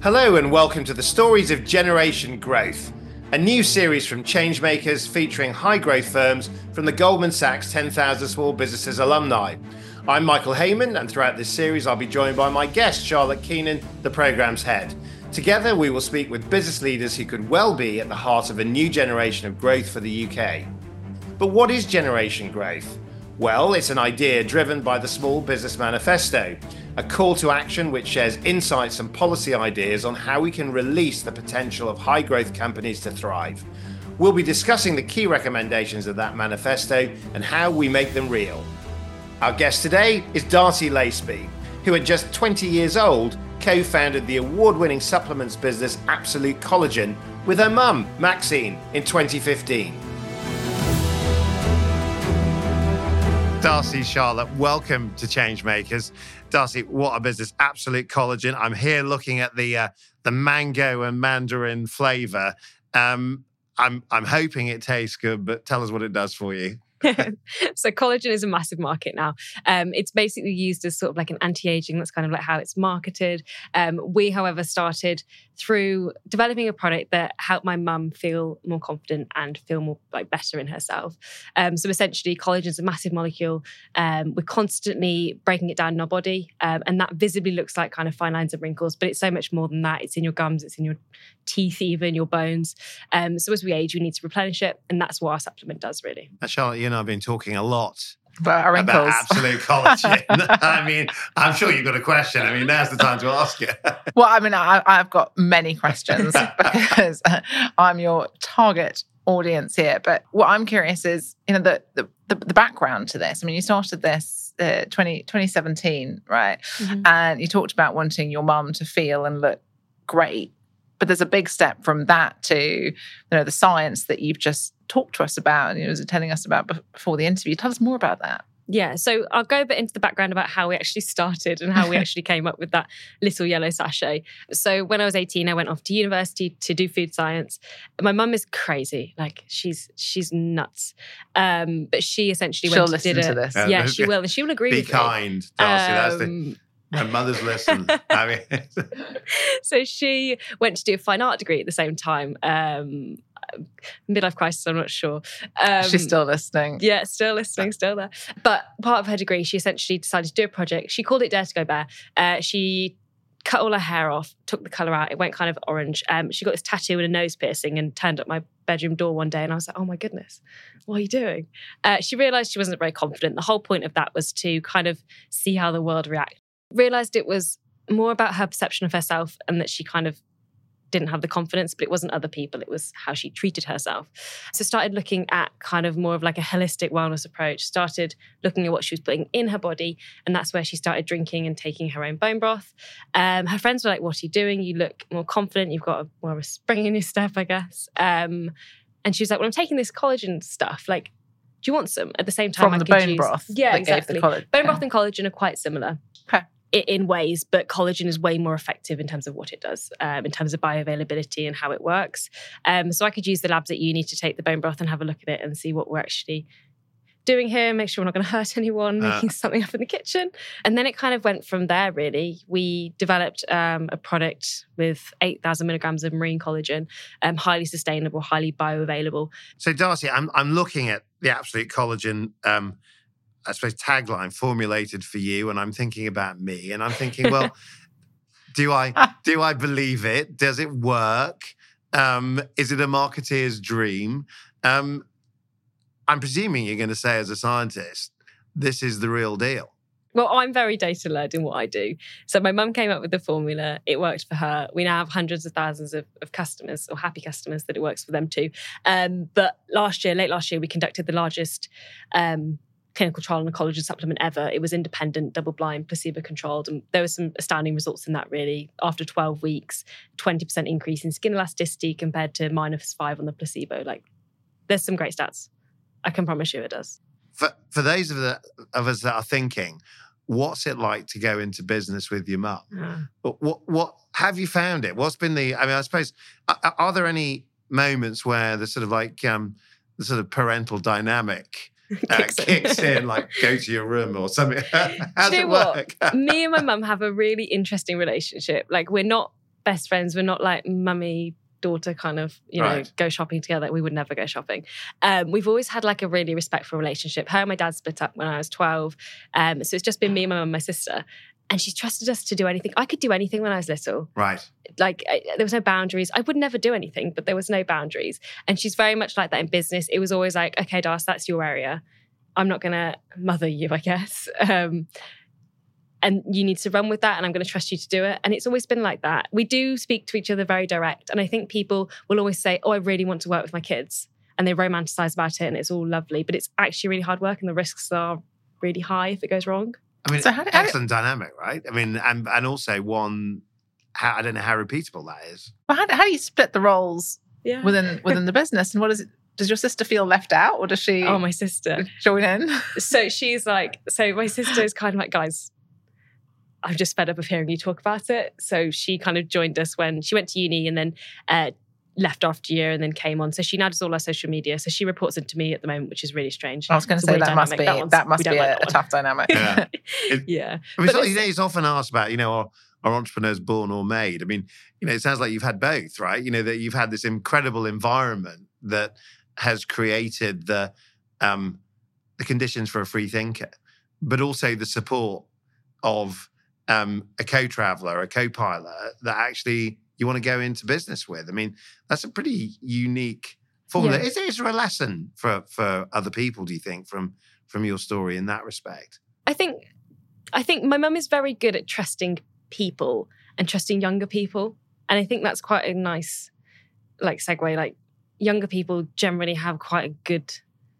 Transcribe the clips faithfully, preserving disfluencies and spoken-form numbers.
Hello and welcome to the Stories of Generation Growth, a new series from Changemakers featuring high-growth firms from the Goldman Sachs ten thousand Small Businesses alumni. I'm Michael Heyman, and throughout this series I'll be joined by my guest, Charlotte Keenan, the programme's head. Together we will speak with business leaders who could well be at the heart of a new generation of growth for the U K. But what is Generation Growth? Well, it's an idea driven by the Small Business Manifesto, a call to action which shares insights and policy ideas on how we can release the potential of high-growth companies to thrive. We'll be discussing the key recommendations of that manifesto and how we make them real. Our guest today is Darcy Laceby, who at just twenty years old co-founded the award-winning supplements business Absolute Collagen with her mum, Maxine, in twenty fifteen. Darcy, Charlotte, welcome to Changemakers. Darcy, what a business, Absolute Collagen. I'm here looking at the uh, the mango and mandarin flavour. Um, I'm I'm hoping it tastes good, but tell us what it does for you. So collagen is a massive market now. Um, it's basically used as sort of like an anti-aging. That's kind of like how it's marketed. Um, we, however, started through developing a product that helped my mum feel more confident and feel more like better in herself. Um, so essentially, collagen is a massive molecule. Um, we're constantly breaking it down in our body, um, and that visibly looks like kind of fine lines and wrinkles, but it's so much more than that. It's in your gums, it's in your teeth, even your bones. Um, so as we age, we need to replenish it, and that's what our supplement does, really. Uh, Charlotte, you know, I've been talking a lot about, our about Absolute Collagen. I mean, I'm sure you've got a question. I mean, now's the time to ask it. Well, I mean, I, I've got many questions because I'm your target audience here. But what I'm curious is, you know, the the, the, the background to this. I mean, you started this uh, twenty, twenty seventeen, right? Mm-hmm. And you talked about wanting your mum to feel and look great. But there's a big step from that to, you know, the science that you've just talked to us about and you were telling us about before the interview. Tell us more about that. Yeah, so I'll go a bit into the background about how we actually started and how we actually came up with that little yellow sachet. So when I was eighteen, I went off to university to do food science. My mum is crazy, like she's she's nuts. Um, but she essentially She'll went listen did to it. this. Yeah, she will, and she will agree Be with me. Be kind, Darcy. Um, That's the... My mother's listen. I mean, so she went to do a fine art degree at the same time. Um, midlife crisis, I'm not sure. Um, She's still listening. Yeah, still listening, still there. But part of her degree, she essentially decided to do a project. She called it Dare to Go Bare. Uh, she cut all her hair off, took the colour out. It went kind of orange. Um, she got this tattoo and a nose piercing and turned up my bedroom door one day. And I was like, oh my goodness, what are you doing? Uh, she realised she wasn't very confident. The whole point of that was to kind of see how the world reacted. Realised it was more about her perception of herself and that she kind of didn't have the confidence, but it wasn't other people, it was how she treated herself. So started looking at kind of more of like a holistic wellness approach, started looking at what she was putting in her body, and that's where she started drinking and taking her own bone broth. Um, her friends were like, what are you doing? You look more confident, you've got a, more of a spring in your step, I guess. Um, and she was like, well, I'm taking this collagen stuff, like, do you want some? At the same time, From I the could bone use... broth? Yeah, that exactly. Gave the collagen. Bone broth and collagen are quite similar. Okay. In ways, but collagen is way more effective in terms of what it does, um, in terms of bioavailability and how it works. Um, so I could use the labs at uni to take the bone broth and have a look at it and see what we're actually doing here, make sure we're not going to hurt anyone, uh. making something up in the kitchen. And then it kind of went from there, really. We developed um, a product with eight thousand milligrams of marine collagen, um, highly sustainable, highly bioavailable. So Darcy, I'm I'm looking at the Absolute Collagen um I suppose, tagline formulated for you, and I'm thinking about me, and I'm thinking, well, do I do I believe it? Does it work? Um, is it a marketeer's dream? Um, I'm presuming you're going to say, as a scientist, this is the real deal. Well, I'm very data-led in what I do. So my mum came up with the formula. It worked for her. We now have hundreds of thousands of, of customers, or happy customers, that it works for them too. Um, but last year, late last year, we conducted the largest um, clinical trial on a collagen supplement ever. It was independent, double-blind, placebo-controlled, and there were some astounding results in that, really. After twelve weeks, twenty percent increase in skin elasticity compared to minus five on the placebo. Like, there's some great stats. I can promise you it does. For for those of, the, of us that are thinking, what's it like to go into business with your mum? Uh. What, what what have you found it? What's been the? I mean, I suppose are, are there any moments where the sort of like um, the sort of parental dynamic uh, kicks, kicks in, like go to your room or something? How does Do you it know work? what? Me and my mum have a really interesting relationship. Like, we're not best friends. We're not like mummy, daughter kind of, you know, Right. go shopping together. We would never go shopping. Um, we've always had like a really respectful relationship. Her and my dad split up when I was twelve. Um, so it's just been me, my mum, and my sister. And she's trusted us to do anything. I could do anything when I was little. Right. Like I, there was no boundaries. I would never do anything, but there was no boundaries. And she's very much like that in business. It was always like, okay, Das, that's your area. I'm not going to mother you, I guess. Um, and you need to run with that, and I'm going to trust you to do it. And it's always been like that. We do speak to each other very direct. And I think people will always say, oh, I really want to work with my kids. And they romanticize about it and it's all lovely. But it's actually really hard work and the risks are really high if it goes wrong. I mean, So how do- how do- excellent dynamic, right? I mean, and and also one, how, I don't know how repeatable that is. Well, how, how do you split the roles Yeah. within within the business? And what is it? Does your sister feel left out, or does she Oh, my sister. join in? So she's like, so my sister is kind of like, guys, I'm just fed up of hearing you talk about it. So she kind of joined us when she went to uni and then uh, left after a year and then came on. So she now does all our social media. So she reports into me at the moment, which is really strange. I was going to It's a say weird that must dynamic. be That one's- that must we don't be like a, that a one. tough dynamic. Yeah. Yeah. I mean, But it's, it's- you know, it's often asked about, you know, are, are entrepreneurs born or made? I mean, you know, it sounds like you've had both, right? You know, that you've had this incredible environment that has created the um, the conditions for a free thinker, but also the support of um, a co-traveler, a co-pilot that actually you want to go into business with. I mean, that's a pretty unique formula. Yeah. Is, is there a lesson for for other people, do you think, from from your story in that respect? I think I think my mum is very good at trusting people and trusting younger people. And I think that's quite a nice like segue. Like younger people generally have quite a good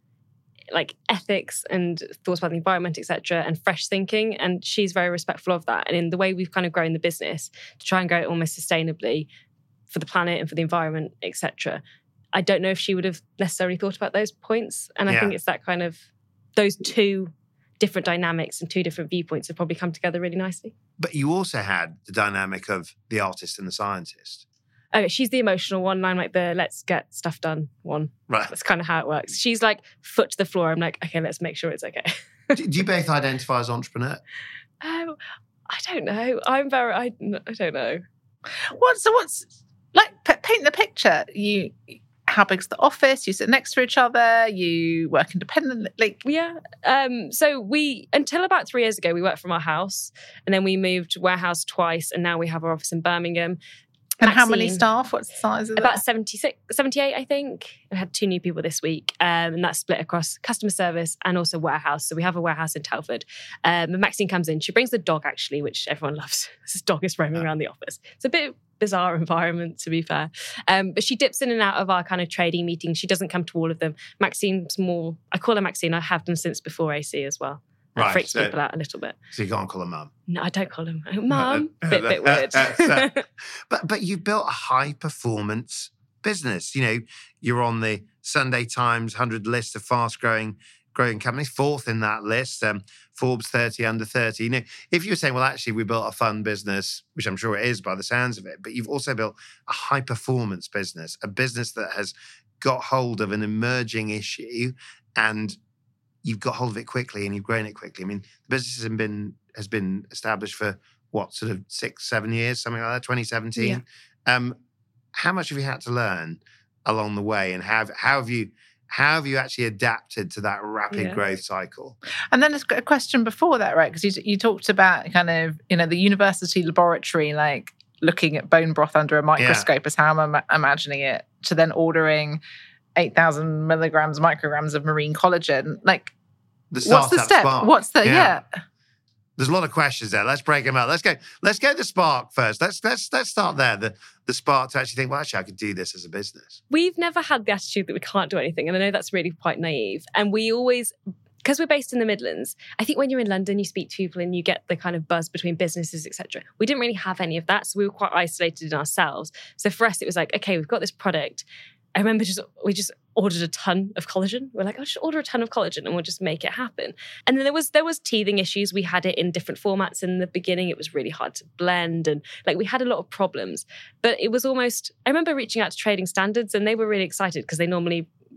like ethics and thoughts about the environment, et cetera, and fresh thinking. And she's very respectful of that. And in the way we've kind of grown the business to try and grow it almost sustainably for the planet and for the environment, et cetera, I don't know if she would have necessarily thought about those points. And I Yeah. think it's that kind of those two different dynamics and two different viewpoints have probably come together really nicely. But you also had the dynamic of the artist and the scientist. Okay, she's the emotional one, and I'm like the let's get stuff done one. Right. That's kind of how it works. She's like foot to the floor. I'm like, okay, let's make sure it's okay. do, do you both identify as entrepreneur? Um, I don't know. I'm very, I, I don't know. What? So what's like? p- Paint the picture. You, how big's the office? You sit next to each other. You work independently. Like, Yeah. Um, so we, until about three years ago, we worked from our house and then we moved warehouse twice and now we have our office in Birmingham. and how many Maxine. staff? What's the size of About it? seventy-six, seventy-eight, I think. I had two new people this week, um, and that's split across customer service and also warehouse. So we have a warehouse in Telford. Um, and Maxine comes in. She brings the dog, actually, which everyone loves. This dog is roaming around the office. It's a bit bizarre environment, to be fair. Um, but she dips in and out of our kind of trading meetings. She doesn't come to all of them. Maxine's more, I call her Maxine. I have done since before A C as well. That Right, freaks so- people out a little bit. So you can't call her mum. No, I don't call him mum. Uh, Bit, bit weird. so- But but you built a high performance business. You know, you're on the Sunday Times one hundred list of fast growing growing companies, fourth in that list. Um, Forbes thirty under thirty. You know, if you were saying, well, actually, we built a fun business, which I'm sure it is by the sounds of it, but you've also built a high performance business, a business that has got hold of an emerging issue and you've got hold of it quickly and you've grown it quickly. I mean, the business has been has been established for what, sort of six, seven years, something like that, twenty seventeen. Um, how much have you had to learn along the way, and how how have you how have you actually adapted to that rapid Yeah. growth cycle? And then there's a question before that, right? Because you, you talked about kind of, you know, the university laboratory, like looking at bone broth under a microscope is how I'm ima- imagining it, to then ordering eight thousand milligrams, micrograms of marine collagen. Like, The what's the startup step? spark. What's the, Yeah. yeah. There's a lot of questions there. Let's break them out. Let's go. Let's go to Spark first. Let's let's let's start there. The the spark to actually think, well, actually, I could do this as a business. We've never had the attitude that we can't do anything. And I know that's really quite naive. And we always, because we're based in the Midlands, I think when you're in London, you speak to people and you get the kind of buzz between businesses, et cetera. We didn't really have any of that. So we were quite isolated in ourselves. So for us, it was like, okay, we've got this product. I remember just we just ordered a ton of collagen. We're like, I'll just order a ton of collagen and we'll just make it happen. And then there was there was teething issues. We had it in different formats in the beginning. It was really hard to blend and like we had a lot of problems. But it was almost, I remember reaching out to Trading Standards and they were really excited because they normally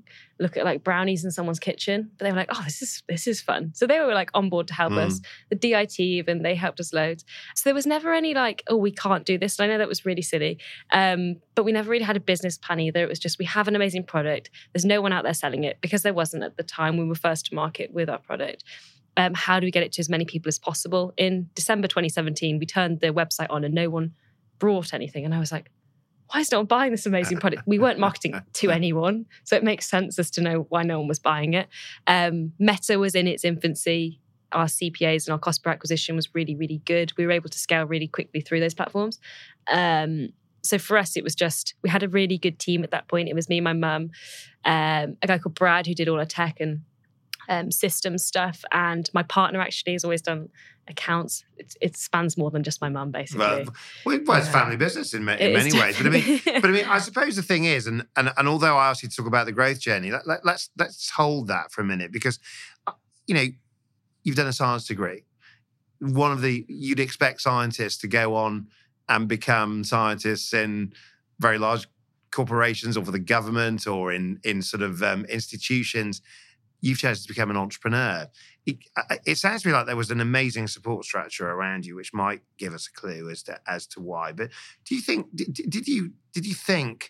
look at like brownies in someone's kitchen. But they were like, oh, this is this is fun. So they were like on board to help Mm. us. The D I T even, they helped us loads. So there was never any like, oh, we can't do this. And I know that was really silly. Um, but we never really had a business plan either. It was just, we have an amazing product. There's no one out there selling it, because there wasn't at the time. We were first to market with our product. Um, how do we get it to as many people as possible? In December twenty seventeen, we turned the website on and no one brought anything. And I was like, why is no one buying this amazing product? We weren't marketing to anyone. So it makes sense as to know why no one was buying it. Um, Meta was in its infancy. Our C P As and our cost per acquisition was really, really good. We were able to scale really quickly through those platforms. Um, so for us, it was just, we had a really good team at that point. It was me and my mum, um, a guy called Brad who did all our tech and um, system stuff. And my partner actually has always done accounts. It, it spans more than just my mum, basically. Well, well, well, it's family business in, ma- in many ways. But I mean, but I mean, I suppose the thing is, and and, and although I asked you to talk about the growth journey, let, let, let's let's hold that for a minute, because you know, you've done a science degree. One of the you'd expect scientists to go on and become scientists in very large corporations or for the government or in in sort of um, institutions. You've chosen to become an entrepreneur. It, it sounds to me like there was an amazing support structure around you, which might give us a clue as to as to why. But do you think did, did you did you think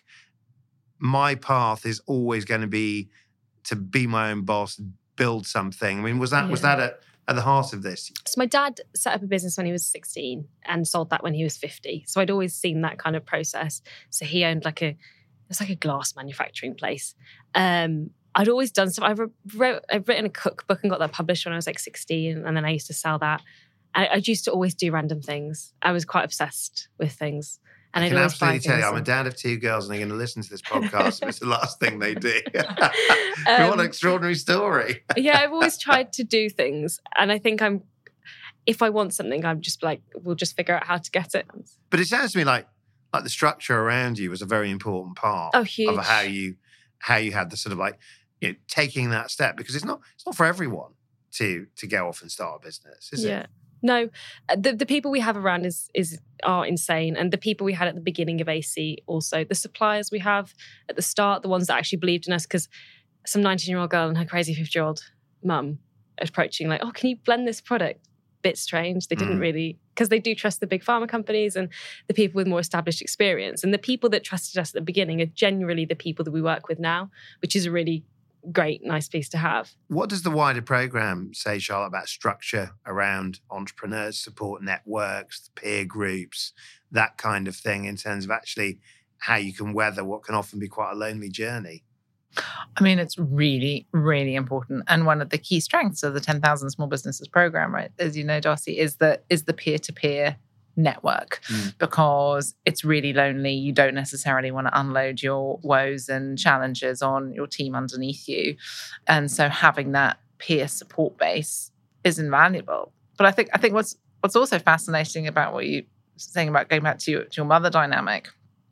my path is always going to be to be my own boss, build something? I mean, was that yeah. was that at, at the heart of this? So my dad set up a business when he was sixteen and sold that when he was fifty. So I'd always seen that kind of process. So he owned like a it's like a glass manufacturing place. Um, I'd always done stuff. I wrote, I've written a cookbook and got that published when I was like sixteen. And then I used to sell that. I, I used to always do random things. I was quite obsessed with things. And I I'd can always absolutely tell you, I'm and... a dad of two girls and they're going to listen to this podcast. It's the last thing they do. um, What an extraordinary story. Yeah, I've always tried to do things. And I think I'm, if I want something, I'm just like, we'll just figure out how to get it. But it sounds to me like, like the structure around you was a very important part oh, huge. of how you, how you had the sort of like, you know, taking that step, because it's not it's not for everyone to to go off and start a business, is yeah. it? No, the the people we have around is is are insane, and the people we had at the beginning of A C also, the suppliers we have at the start, the ones that actually believed in us, because some nineteen-year-old girl and her crazy fifty-year-old mum approaching like, oh, can you blend this product? Bit strange. They didn't mm. really, because they do trust the big pharma companies and the people with more established experience, and the people that trusted us at the beginning are generally the people that we work with now, which is a really great, nice piece to have. What does the wider program say, Charlotte, about structure around entrepreneurs, support networks, peer groups, that kind of thing, in terms of actually how you can weather what can often be quite a lonely journey? I mean, it's really, really important. And one of the key strengths of the ten thousand Small Businesses program, right, as you know, Darcy, is the, is the peer-to-peer network, mm. because it's really lonely. You don't necessarily want to unload your woes and challenges on your team underneath you. And so having that peer support base is invaluable. But I think I think what's what's also fascinating about what you're saying about going back to your, to your mother dynamic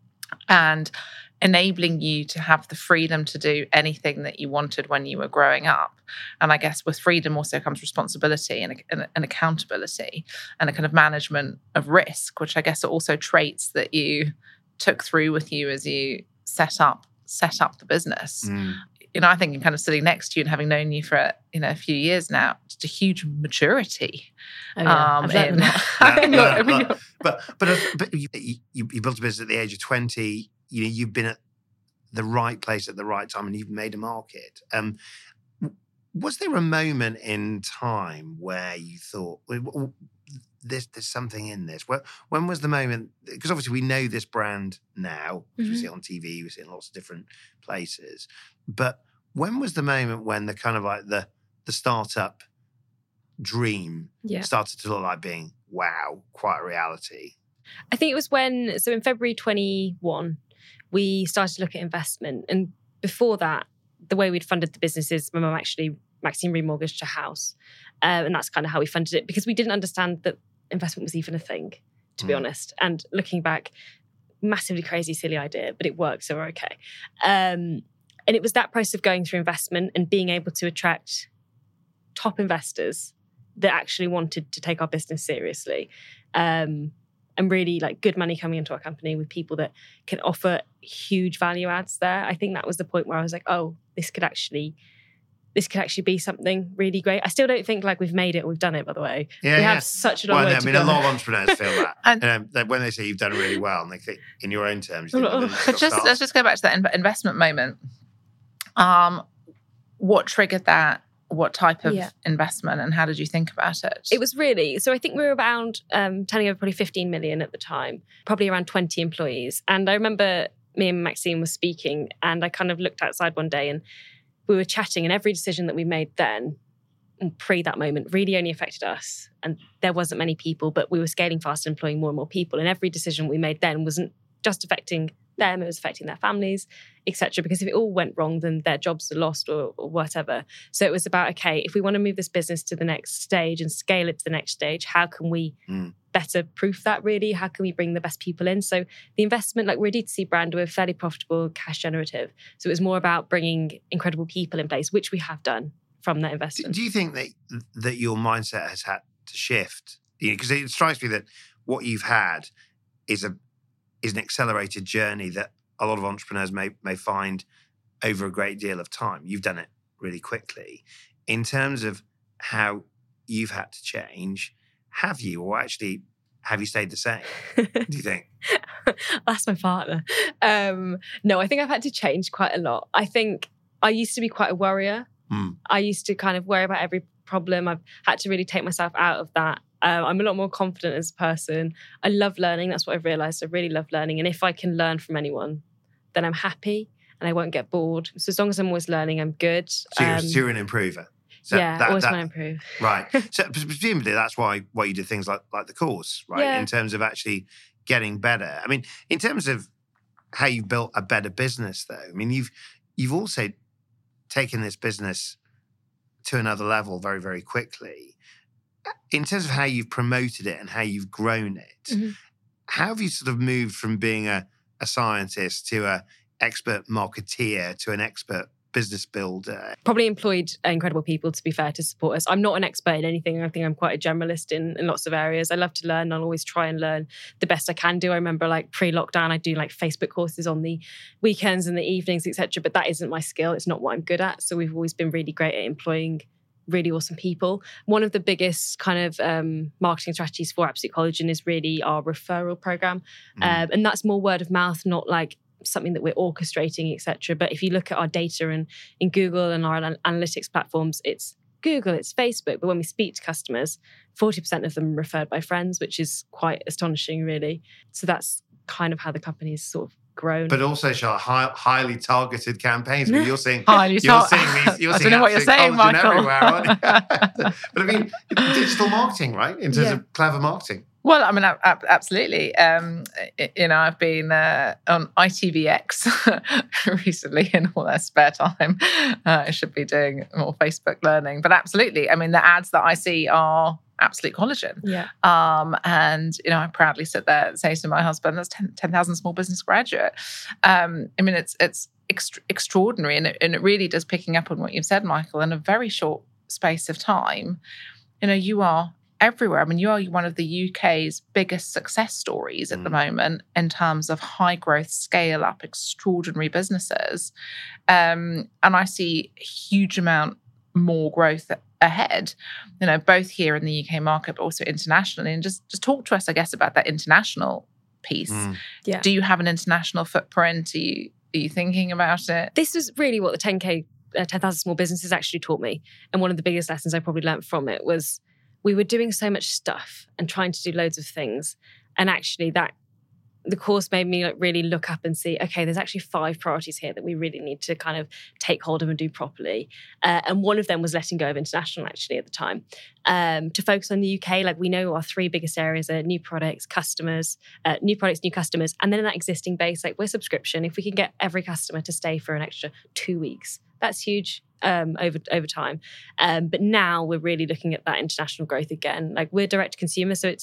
and enabling you to have the freedom to do anything that you wanted when you were growing up. And I guess with freedom also comes responsibility and, and, and accountability and a kind of management of risk, which I guess are also traits that you took through with you as you set up set up the business. Mm. You know, I think kind of sitting next to you and having known you for, you know, a few years now, just a huge maturity. Oh, yeah. um, in, no, no, no, but but, but you, you, you built a business at the age of twenty. You know, you've been at the right place at the right time and you've made a market. Um, was there a moment in time where you thought, well, there's, there's something in this? Well, when was the moment? Because obviously we know this brand now. Mm-hmm. We see it on T V, we see it in lots of different places. But when was the moment when the kind of like the, the startup dream yeah. started to look like being, wow, quite a reality? I think it was when, so in February twenty-one, we started to look at investment. And before that, the way we'd funded the business is my mum actually, Maxine remortgaged her house. Uh, and that's kind of how we funded it, because we didn't understand that investment was even a thing, to mm. be honest. And looking back, massively crazy, silly idea, but it worked, so we're okay. Um, and it was that process of going through investment and being able to attract top investors that actually wanted to take our business seriously. Um, and really like good money coming into our company with people that can offer huge value adds there. I think that was the point where I was like, oh, this could actually, this could actually be something really great. I still don't think like we've made it or we've done it, by the way. Yeah, we yeah. have such a long well, way I to mean, go. a lot of entrepreneurs feel that. And- and um, that when they say you've done it really well, and they think in your own terms, you think, well, then you've But got just stars. let's just go back to that in- investment moment. Um, what triggered that? What type of Yeah. investment, and how did you think about it? It was really, so I think we were around um, turning over probably fifteen million at the time, probably around twenty employees. And I remember me and Maxine were speaking, and I kind of looked outside one day and we were chatting, and every decision that we made then, pre that moment, really only affected us. And there wasn't many people, but we were scaling fast and employing more and more people. And every decision we made then wasn't just affecting them, it was affecting their families, et cetera. Because if it all went wrong, then their jobs are lost or, or whatever. So it was about, okay, if we want to move this business to the next stage and scale it to the next stage, how can we Mm. better proof that really? How can we bring the best people in? So the investment, like we're a D two C brand, we're fairly profitable, cash generative. So it was more about bringing incredible people in place, which we have done from that Do, investment. do you think that that your mindset has had to shift? Because it strikes me that what you've had is a is an accelerated journey that a lot of entrepreneurs may may find over a great deal of time. You've done it really quickly. In terms of how you've had to change, have you, or actually have you stayed the same? Do you think? That's my partner. Um, no, I think I've had to change quite a lot. I think I used to be quite a worrier. Mm. I used to kind of worry about every problem. I've had to really take myself out of that. Um, I'm a lot more confident as a person. I love learning. That's what I've realised. I really love learning. And if I can learn from anyone, then I'm happy and I won't get bored. So as long as I'm always learning, I'm good. So you're, Um, so you're an improver. So yeah, that- always that- want to improve. Right. So presumably that's why why you did things like like the course, right? Yeah. In terms of actually getting better. I mean, in terms of how you've built a better business, though. I mean, you've you've also taken this business to another level very, very quickly. In terms of how you've promoted it and how you've grown it, Mhm. how have you sort of moved from being a, a scientist to a expert marketeer to an expert business builder? Probably employed incredible people, to be fair, to support us. I'm not an expert in anything. I think I'm quite a generalist in, in lots of areas. I love to learn. I'll always try and learn the best I can do. I remember like pre-lockdown, I do like Facebook courses on the weekends and the evenings, et cetera. But that isn't my skill. It's not what I'm good at. So we've always been really great at employing really awesome people. One of the biggest kind of um, marketing strategies for Absolute Collagen is really our referral program. Mm. Um, and that's more word of mouth, not like something that we're orchestrating, et cetera. But if you look at our data and in Google and our an- analytics platforms, it's Google, it's Facebook. But when we speak to customers, forty percent of them are referred by friends, which is quite astonishing, really. So that's kind of how the company's sort of grown. But also, Charlotte, high, highly targeted campaigns. I mean, you're seeing, Highly you're tar- seeing these. You're I seeing don't know what you're Absolute saying, Collagen Michael. everywhere, aren't you? But I mean, digital marketing, right? In terms Yeah. of clever marketing. Well, I mean, a- a- absolutely. Um, y- you know, I've been uh, on I T V X recently in all their spare time. Uh, I should be doing more Facebook learning, but absolutely. I mean, the ads that I see are Absolute Collagen. yeah. Um, and, you know, I proudly sit there and say to my husband, that's ten thousand small business graduate. Um, I mean, it's it's extra- extraordinary. And it, and it really does, picking up on what you've said, Michael, in a very short space of time, you know, you are everywhere. I mean, you are one of the U K's biggest success stories at Mm. the moment in terms of high growth, scale up, extraordinary businesses. Um, and I see a huge amount more growth ahead, you know, both here in the U K market, but also internationally. And just, just talk to us, I guess, about that international piece. Mm. Yeah. Do you have an international footprint? Are you, are you thinking about it? This was really what the ten K, uh, ten thousand Small Businesses actually taught me. And one of the biggest lessons I probably learned from it was we were doing so much stuff and trying to do loads of things. And actually that the course made me like really look up and see, okay, there's actually five priorities here that we really need to kind of take hold of and do properly. Uh, and one of them was letting go of international actually at the time. Um, to focus on the U K, like we know our three biggest areas are new products, customers, uh, new products, new customers. And then in that existing base, like we're subscription. If we can get every customer to stay for an extra two weeks, that's huge um, over over time. Um, but now we're really looking at that international growth again. Like we're direct to consumer, so it's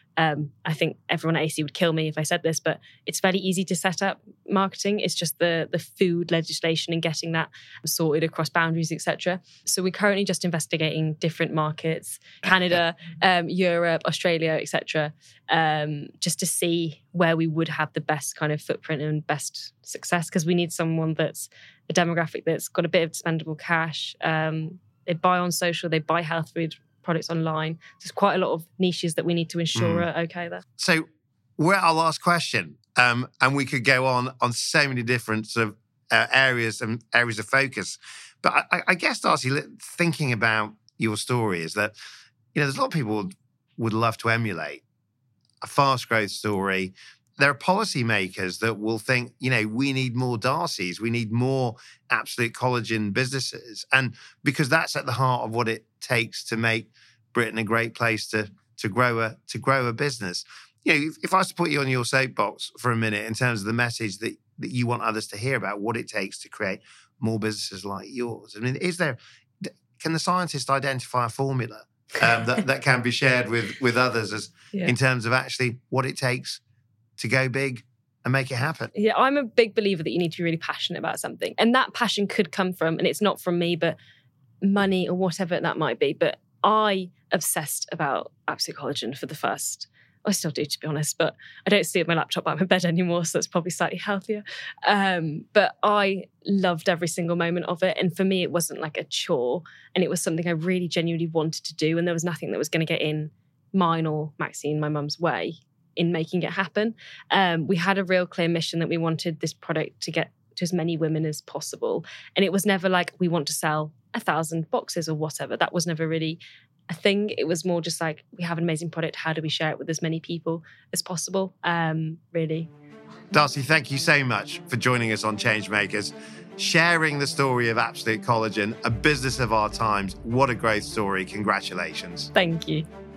Um, I think everyone at A C would kill me if I said this, but it's fairly easy to set up marketing. It's just the the food legislation and getting that sorted across boundaries, et cetera. So we're currently just investigating different markets, Canada, um, Europe, Australia, et cetera, um, just to see where we would have the best kind of footprint and best success, because we need someone that's a demographic that's got a bit of spendable cash. Um, they buy on social, they buy health food products online. There's quite a lot of niches that we need to ensure mm. are okay there. So we're at our last question, um, and we could go on on so many different sort of uh, areas and areas of focus. But I, I guess, Darcy, thinking about your story is that, you know, there's a lot of people would, would love to emulate a fast growth story. There are policymakers that will think, you know, we need more Darcys, we need more Absolute Collagen businesses. And because that's at the heart of what it takes to make Britain a great place to, to grow a to grow a business. You know, if, if I was to put you on your soapbox for a minute in terms of the message that, that you want others to hear about what it takes to create more businesses like yours. I mean, is there, can the scientist identify a formula um, that, that can be shared with, with others as yeah. in terms of actually what it takes to go big and make it happen? Yeah, I'm a big believer that you need to be really passionate about something. And that passion could come from, and it's not from me, but money or whatever that might be. But I obsessed about Absolute Collagen for the first, I still do, to be honest, but I don't sleep at my laptop by my bed anymore, so it's probably slightly healthier. Um, but I loved every single moment of it. And for me, it wasn't like a chore. And it was something I really genuinely wanted to do. And there was nothing that was going to get in mine or Maxine, my mum's way, in making it happen. Um, we had a real clear mission that we wanted this product to get to as many women as possible. And it was never like, we want to sell a thousand boxes or whatever. That was never really a thing. It was more just like, we have an amazing product. How do we share it with as many people as possible? Um, really. Darcy, thank you so much for joining us on Changemakers, sharing the story of Absolute Collagen, a business of our times. What a growth story. Congratulations. Thank you.